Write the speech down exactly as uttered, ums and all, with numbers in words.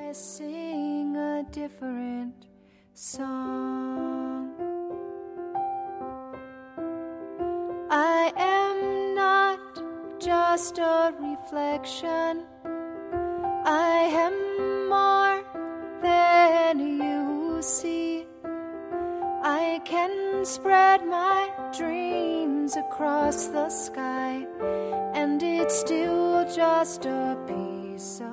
I sing a different song. I am not just a reflection. I am more than you see. I can spread my dreams across the sky, and it's still just a piece